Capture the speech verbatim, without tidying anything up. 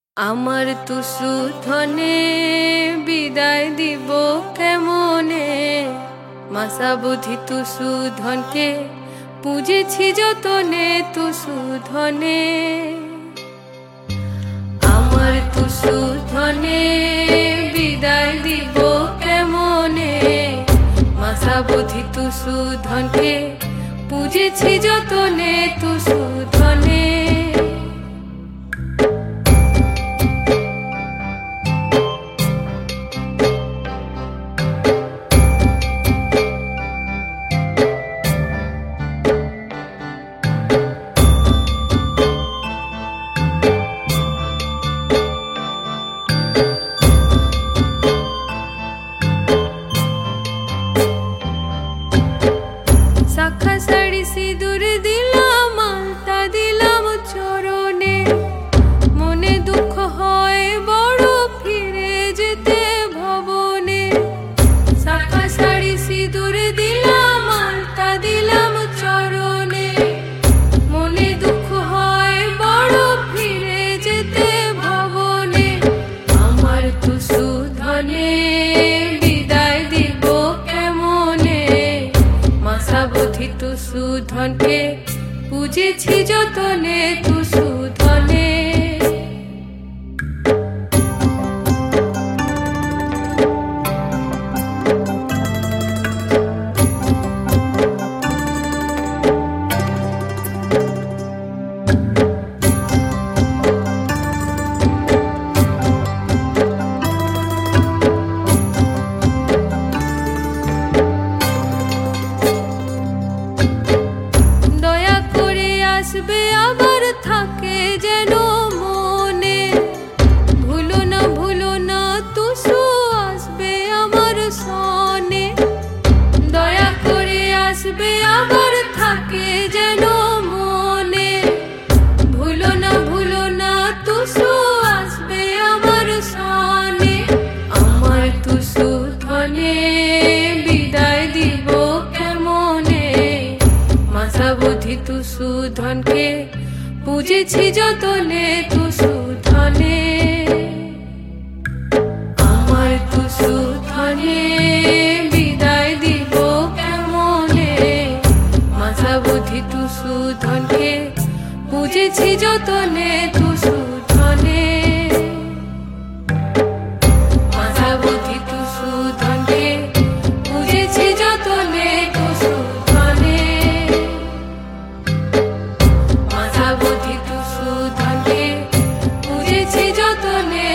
আমার তুসু ধনে বিদায় দিব কেমনে, মাসা বুঝি তুসু ধনকে পুজেছি যতনে তুসু ধনে। আমার তুসু ধনে বিদায় দিব কেমনে, মাসা বুঝি তুসু ধনকে পুজেছি যতনে তুসু ধনে। শাখা শাড়ি সিঁদুর দিলাম, আলতা দিলাম চরণে, মনে দুঃখ হয় বড় ফিরে যেতে ভবনে। শাখা শাড়ি সিঁদুর দিলাম, আলতা দিলাম চরণে, মনে দুঃখ হয় বড় ফিরে যেতে ভবনে। আমার তুসু ধনে বিদায় দিব কেমনে, মাসা বুঝি তুসু ধনকে পুজেছি যতনে তুসু ধনে। আসবে আবার থাকে যেন মনে, ভুলো না ভুলো না তুসু আসবে আমার সনে। দয়া করে আসবে আবার থাকে যেন মনে, ভুলো না ভুলো না তুসু আসবে আমার সনে। আমার তুসু ধনে বিদায় দিব কেমনে, মাসা বুঝি তুসু ধনকে পুজেছি যতনে তুসু ধনে। আমার তুসু ধনে বিদায় দিব কেমনে, মাসা বুঝি তুসু ধনকে পুজেছি যতনে তুসু ধনে। মাসা বুঝি তুসু ধনকে পুজেছি যতনে তুসু ধনে। মাসা বুঝি তুসু ধনকে পুজেছি যতনে